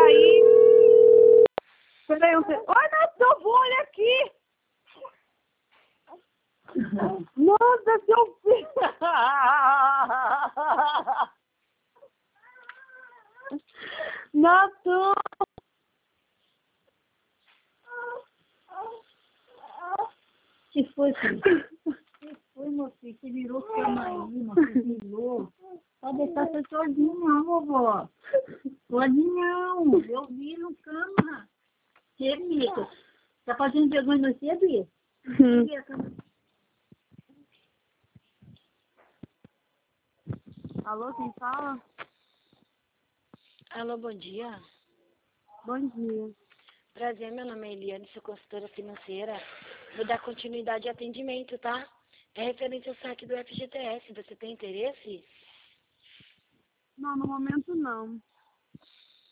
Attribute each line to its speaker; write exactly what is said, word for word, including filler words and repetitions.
Speaker 1: aí. Peraí, um segundo. Oi, Nação, olha aqui. Nossa, seu filho. Nação.
Speaker 2: Que foi, filho? Que foi, meu filho? Você virou cama aí, meu filho, virou. Pode deixar você sozinho não, vovó. Pode não. Eu vi no cama. Que, Mico? Tá fazendo vergonha no você, Bia?
Speaker 1: Hum. Alô, quem fala?
Speaker 3: Alô, bom dia.
Speaker 1: Bom dia.
Speaker 3: Prazer, meu nome é Eliane, sou consultora financeira. Vou dar continuidade ao atendimento, tá? É referente ao saque do F G T S. Você tem interesse?
Speaker 1: Não, no momento não.